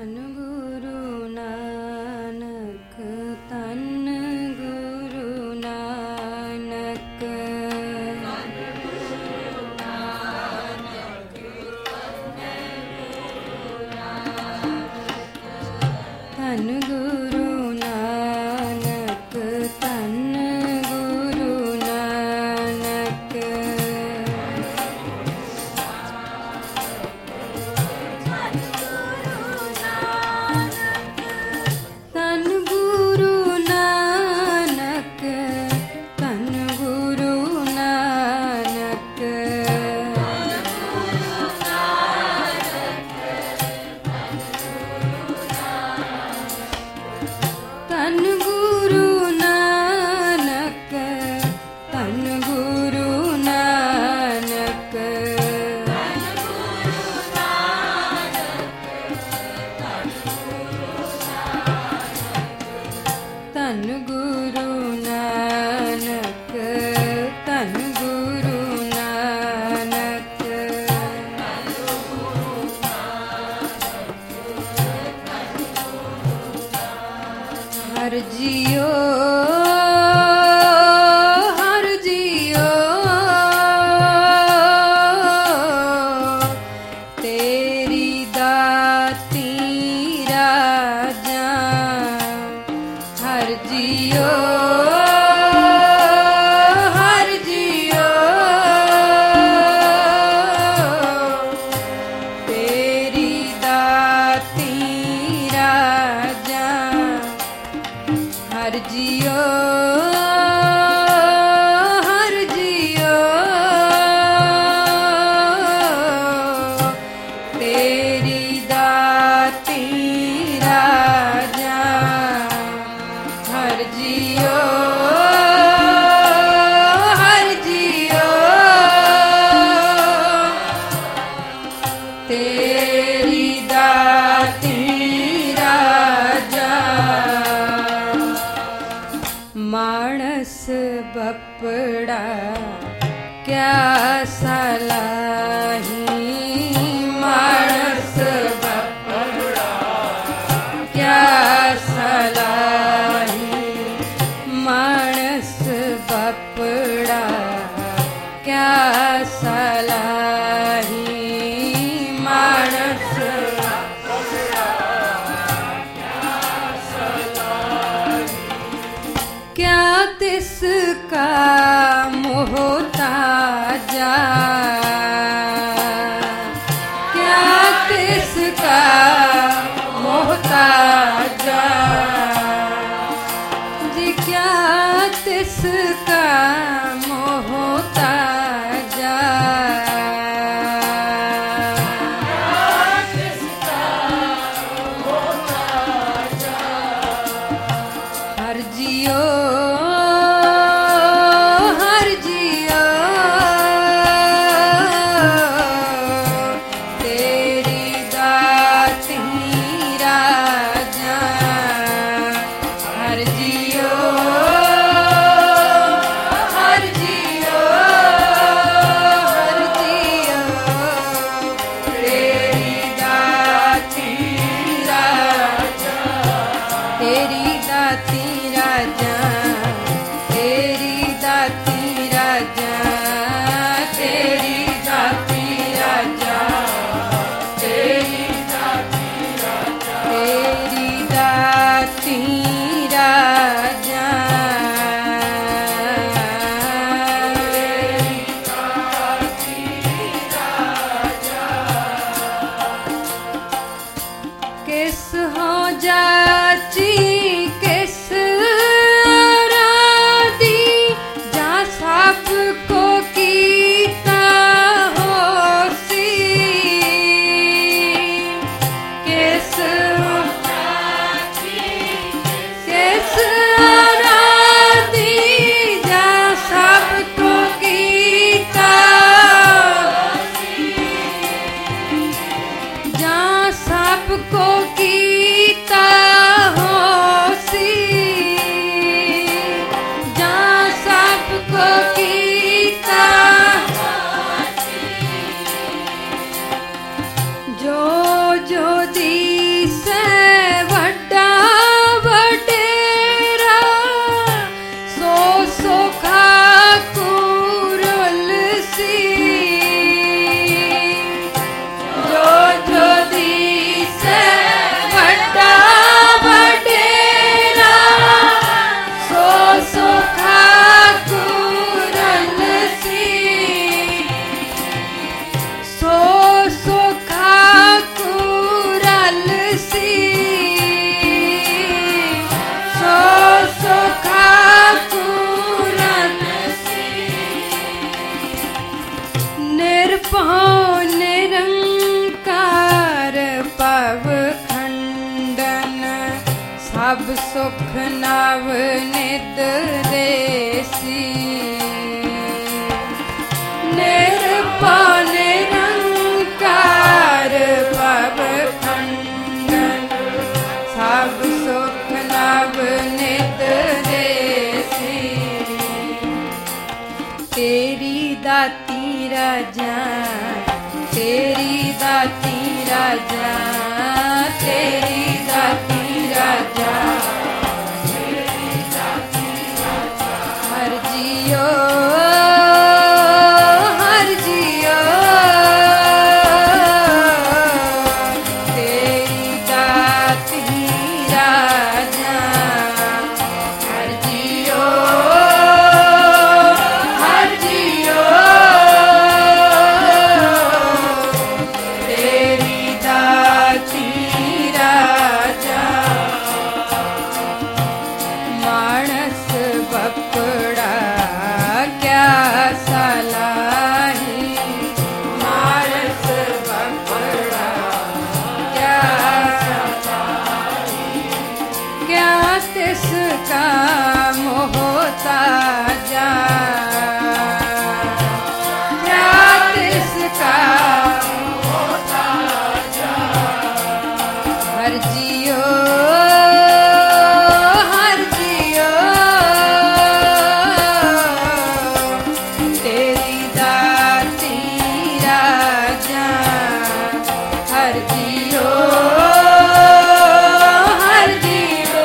धन गुरु नानक, धन गुरु नानक। धन गुरु नानक, धन गुरु नानक। धन गुरु नानक, धन गुरु नानक। धन गुरु नानक, धन गुरु नानक। धन गुरु नानक, धन गुरु नानक। हर जियो, हर जियो, तेरी दाती राजा। हर जियो, हर जियो, तेरी दाती राजा। हर जियो, हर जियो, तेरी दाती राजा। हर जियो, हर जियो, तेरी दाती राजा। मानस बपड़ा क्या सलाही, मानस बपड़ा क्या सलाही। मानस बपड़ा क्या सलाही। मानस क्या तिसका मोहताजा, क्या तिसका मोहताजा। जी क्या तिसका मोहताजा। हर जियो, हर जियो, तेरी दाती राजा। हर जियो, पाँव निरंकार पव खंडन सब सुख नव नित देसी निरपा निरंकार पव खंडन सब सुख नव नित देसी तेरी दाती राजा तेरी दाती राजा तेरी दाती राजा हर जियो हर जियो तेरी दाती राजा हर जियो हर जियो तेरी दाती राजा मानस बपड़ा क्या सलाही मानस बपड़ा क्या सलाही क्या तिसका मोहताजा क्या तिसका मोहताजा हर जियो हर जियो तेरी दाती राजा हर जियो हर जियो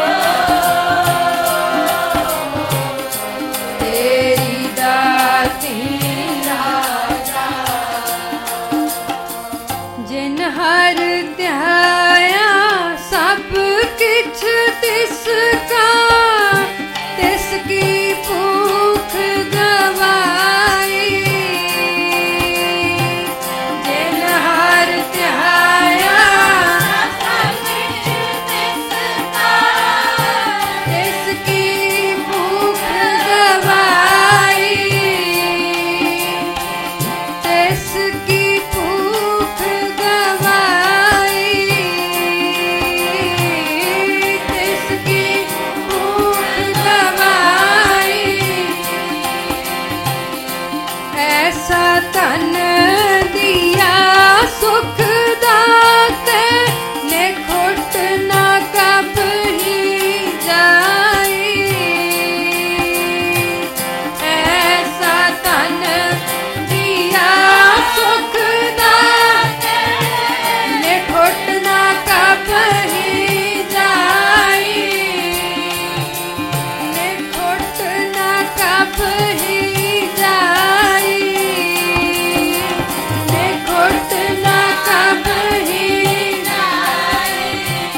तेरी दाती राजा जिन हर ध्याया सब किछ तिसका तिसकी भूख गवाई जिन हर ध्याया सब किछ तिसका तिसकी भूख गवाई तिसकी भूख गवाई तिसकी भूख गवाई ऐसा तन दिया सुख दाते ने खुट न कभी जाई ऐसा तन दिया सुख दाते ने खुट न कभी जाई ने खुट न कभी जाई ने खुट न कभी जाई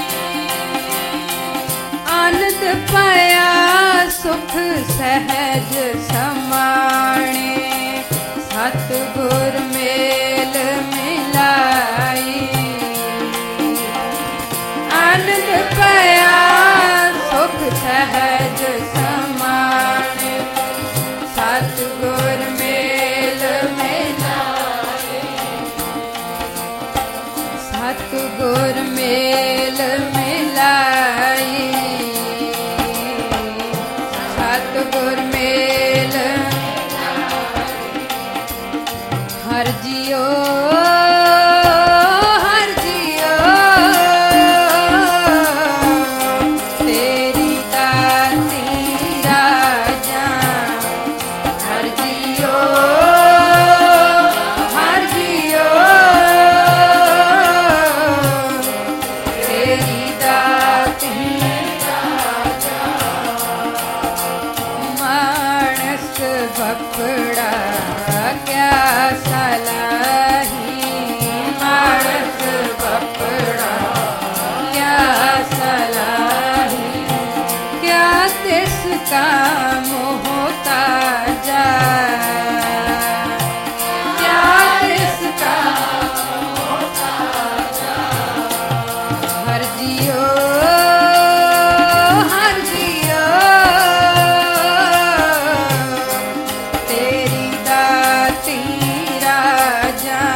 आनंद पाया सुख सहज समाणे सतगुर मेल मिलाई आनंद पाया सुख सहज समाणे सतगुर मेल मिलाई सतगुर मेल मिलाई सतगुर मेल हर जियो हर जियो तेरी दाती राजा हर जियो हर जियो तेरी दाती राजा मानस बपड़ा क्या सलाही मानस बपड़ा क्या सलाही क्या तिसका मोहताजा क्या तिसका मोहताजा हर जियो हर जियो तेरी दाती राजा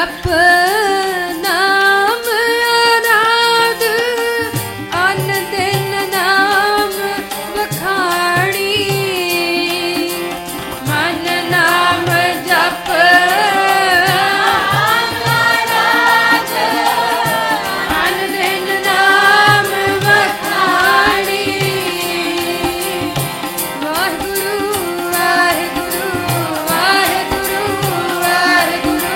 जप नाम आराध अन दिन नाम बखानी मन नाम जप आराध अन दिन नाम बखानी वाहिगुरु वाहिगुरु वाहिगुरु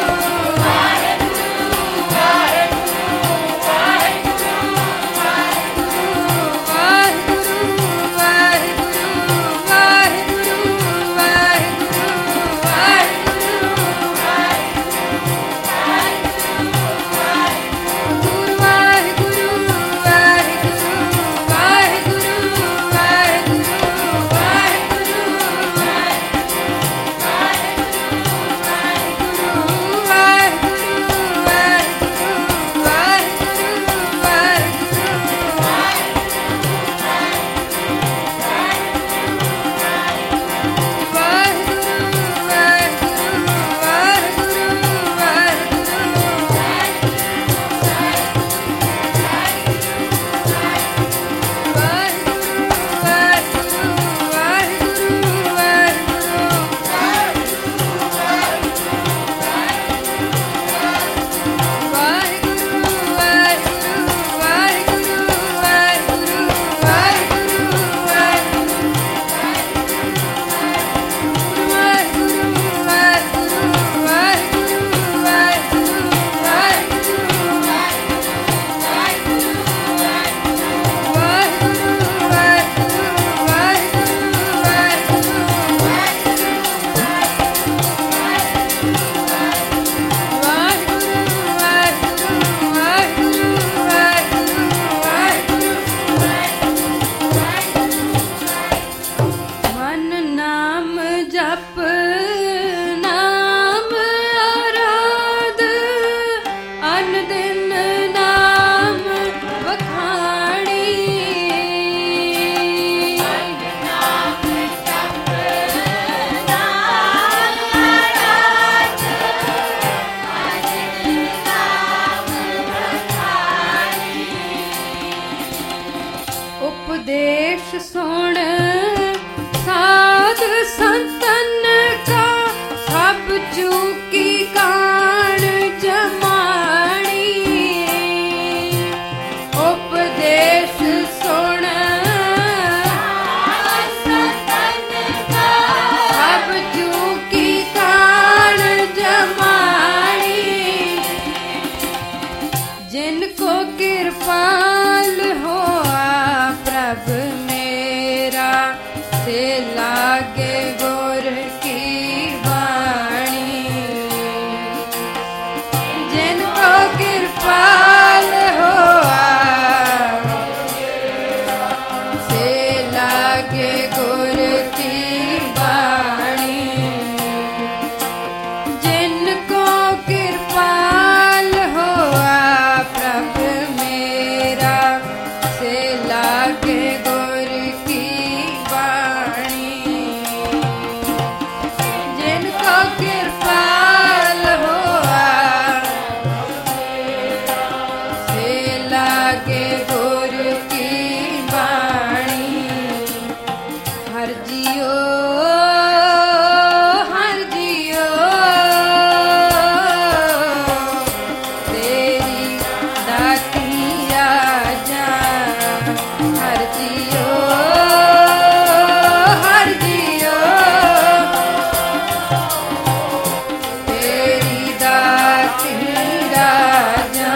उपदेश सुन साध संतन का सब चूकी कान जमानी उपदेश सुन संतन का सब चूकी कान जमानी जिनको कृपाल हो प्रभ मेरा से लागे गुर की वाणी जिनको कृपाल हो से लागे गुर की वाणी जिनको कृपाल हो प्रभ मेरा से लागे गुर की वाणी जिनको कृपाल हो से लागे गुर की वाणी हर जियो तेरी दाती आजा हर जियो तेरी दाती राजा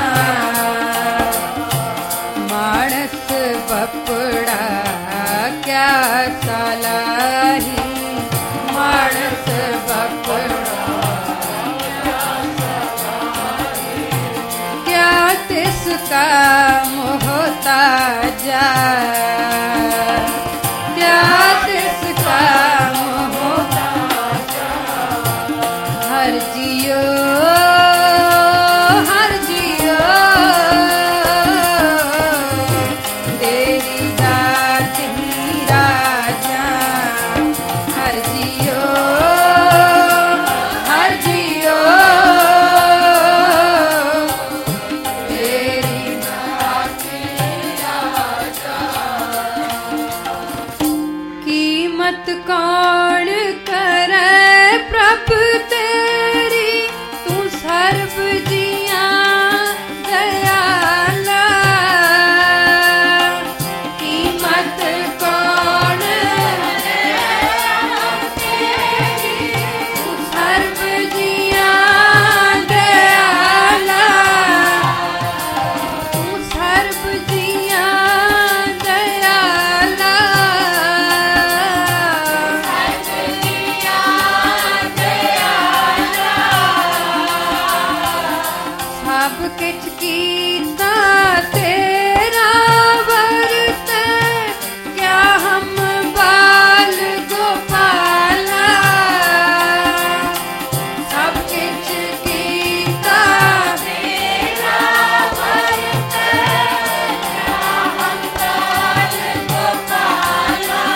मानस बपड़ा क्या सलाही मानस बपड़ा क्या तिसका मोहताजा क्या तिसका मोहताजा हर जियो तेरी दाती राजा हर जियो मत कौन करे प्रभु तेरी, तू सर्व जिया दयाला। कीमत कौन तेरी, तू सर्व जिया दयाला, तू सर्व जिया दयाला। सब किछ कीता तेरा वर्त, क्या हम बाल गोपाला। सब किछ कीता तेरा वर्त, क्या हम बाल गोपाला।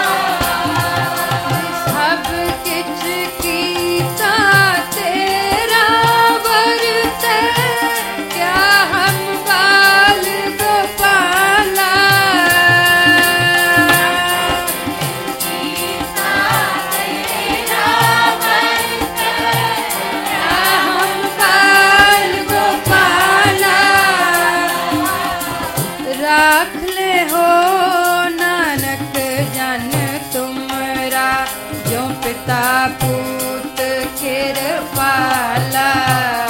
सब किछ कीता तेरा वर्त, क्या हम बाल गोपाला। कीता तेरा वर्त, क्या हम बाल गोपाला। राख ले हो नानक जन तुमरा, जो पिता पूत कृपाला।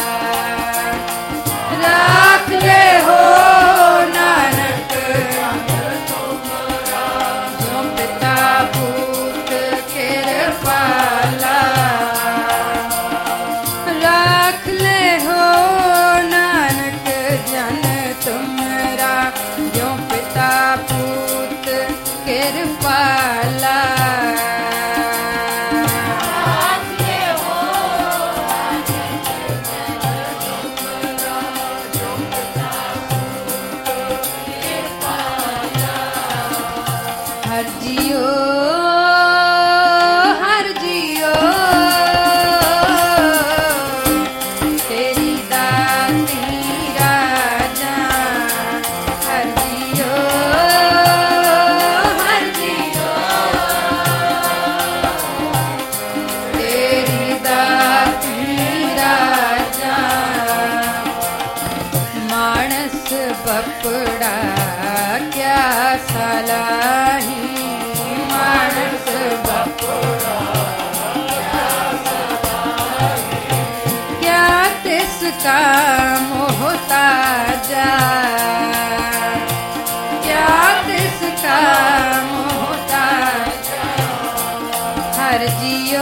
राख ले हो नानक तुमरा, जो पिता पूत कृपाला। राख ले हो नानक जन तुमरा, जो पिता पूत कृपाला। हर जियो हर जियो, तेरी दाती राजा। हर जियो हर जियो, तेरी दाती राजा। मानस बपड़ा क्या सलाही, मानस बपड़ा क्या तिसका मोहताजा, क्या तिसका मोहताजा। हर जियो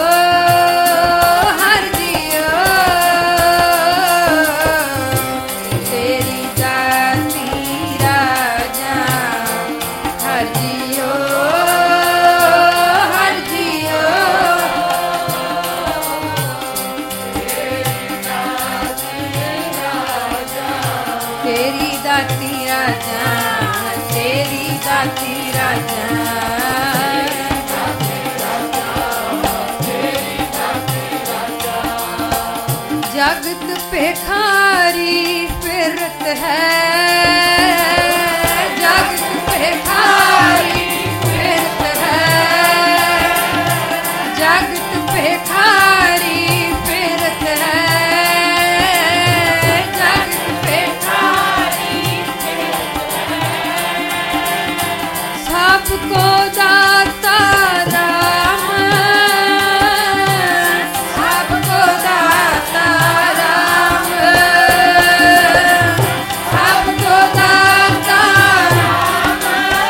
हर जियो, तेरी जाति राजा। हर जियो हर जियो, तेरी दाती राजा, तेरी दाती राजा। जगत पेखारी फिरत है, जगत पेखारी फिरत है, जगत पेखारी फिरत है, जगत पेखारी फिरत है। सबको दाता राम, सबको दाता राम, सबको दाता राम,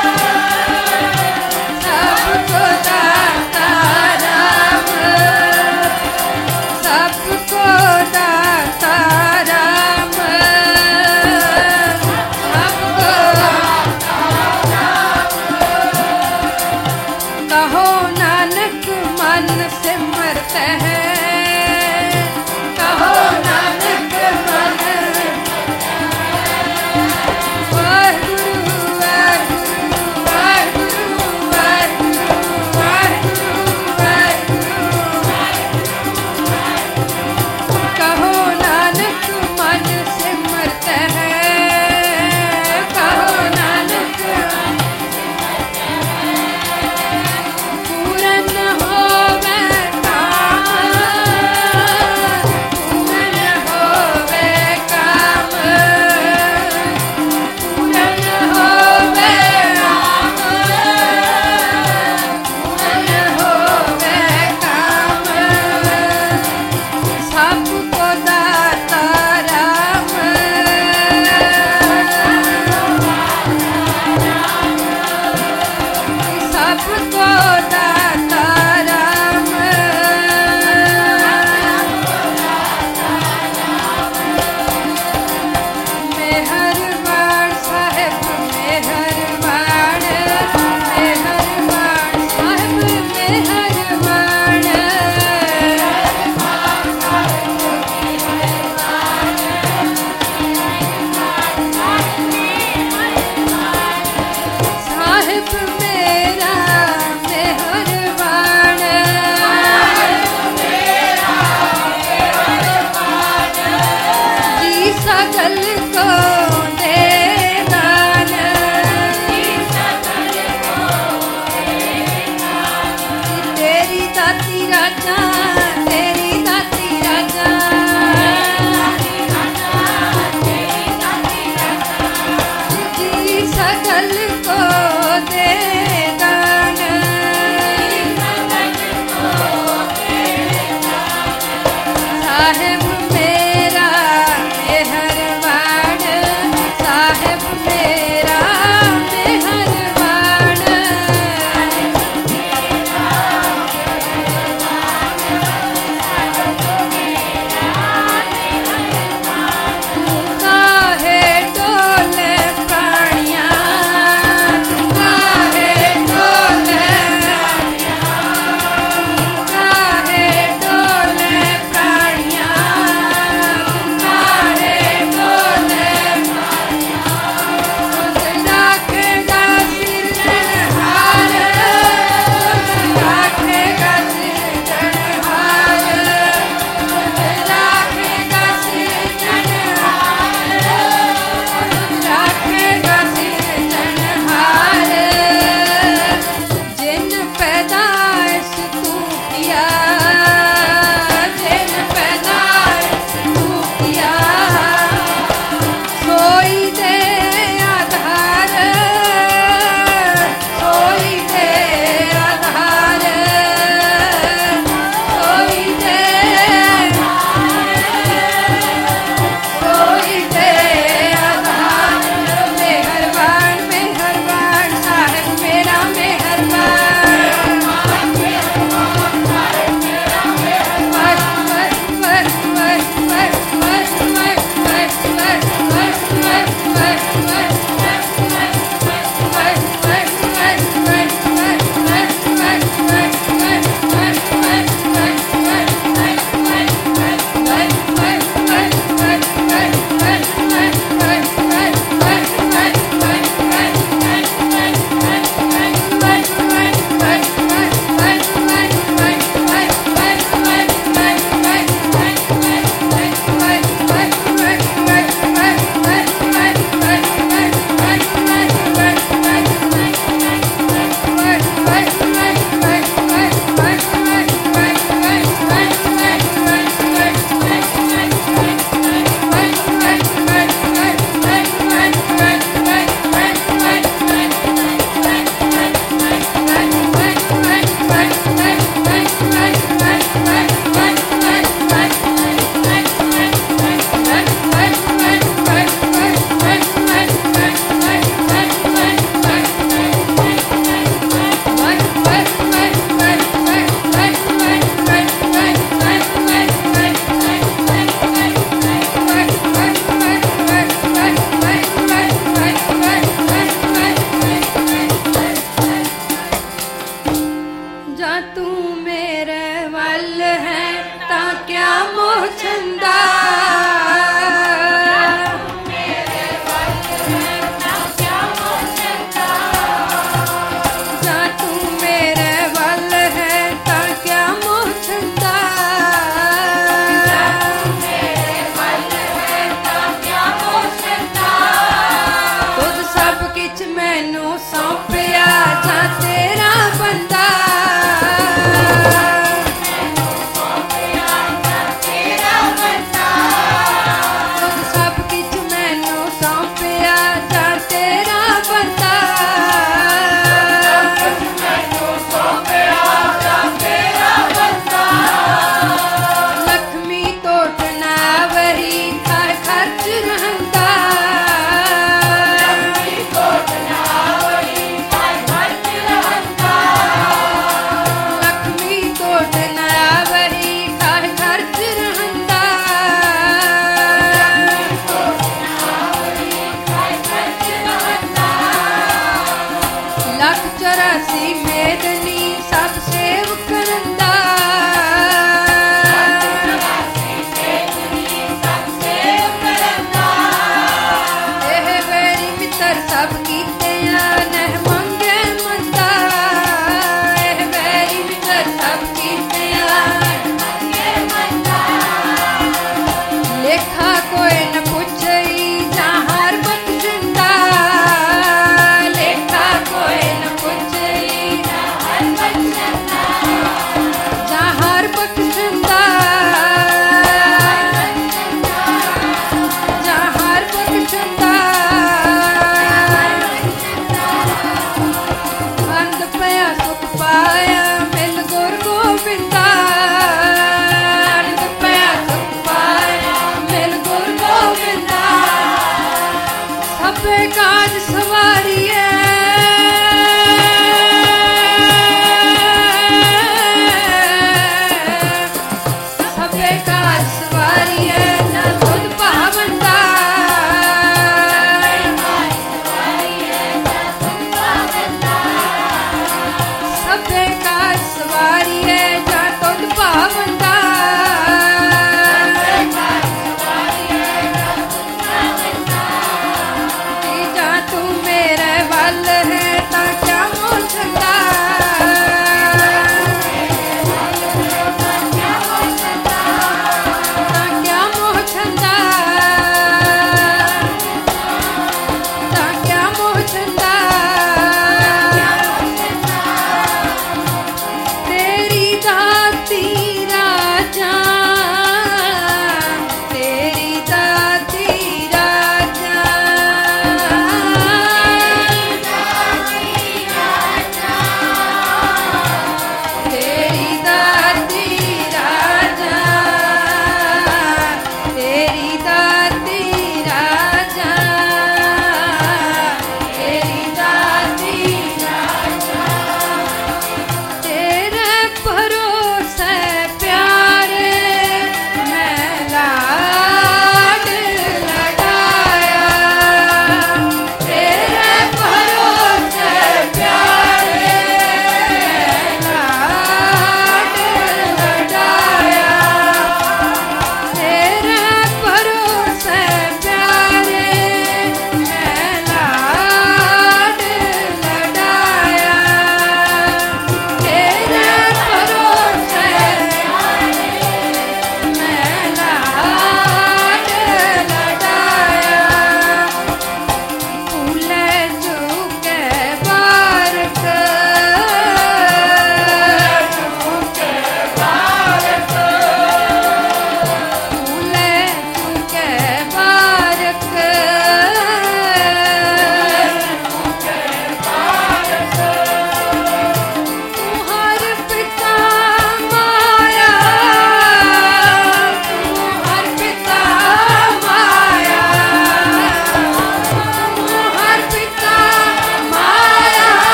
सबको दाता राम, सबको दाता राम, सबको कहो नानक मन सिमरत है, कहो नानक मन। वाहिगुरु वाहिगुरु वाहिगुरु वाहिगुरु वाहिगुरु वाहिगुरु। कहो नानक मन सिमरत है, कहो नानक मन सिमरत है। जा तू मेरे वल है ता क्या मोह छंदा बंदा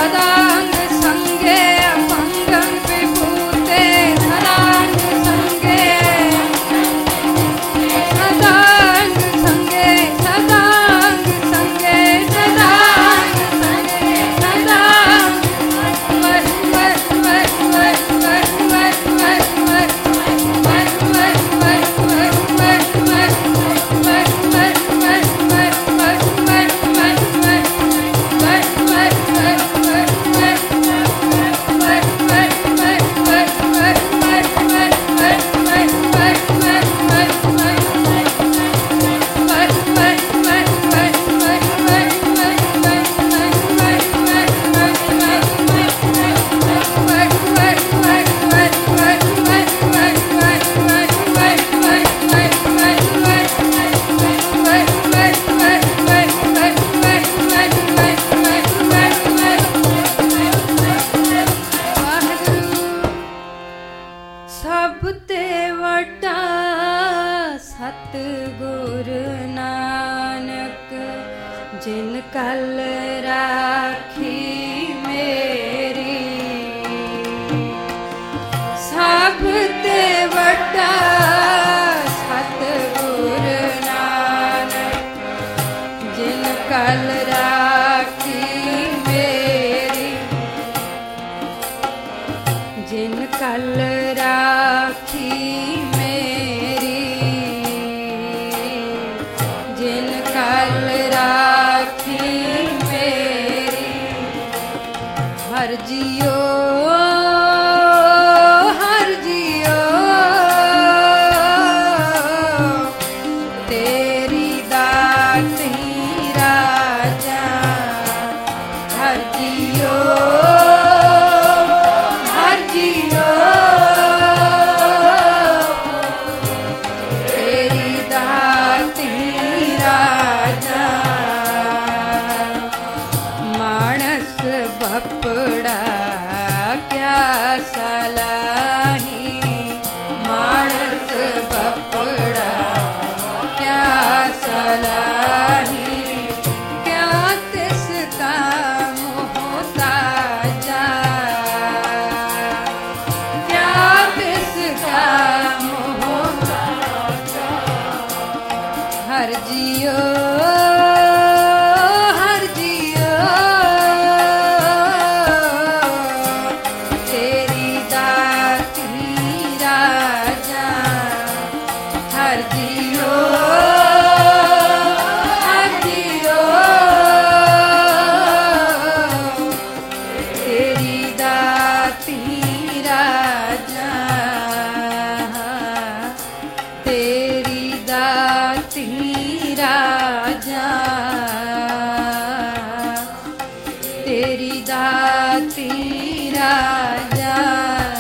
सदांग संगे अभंगं विभूते सदांग संगे सदांग संगे सदांग संगे सदांग संगे सदांग वर वर वर वर वर वर वर वर वर वर वर वर सब ते वटा सतगुर नानक जिन कल राखी मेरी सब ते वटा सतगुर नानक जिन कल राखी मेरी जिन कल राखी मेरी जिन कल राखी मेरी हर जियो हर जियो तेरी दाती राजा हर जियो बपड़ा क्या सलाही मानस बपड़ा क्या सलाही क्या तिसका मोहताजा क्या तिसका मोहताजा हर जियो हर जियो हर जियो तेरी दाती राजा तेरी दाती राजा तेरी दाती राजा।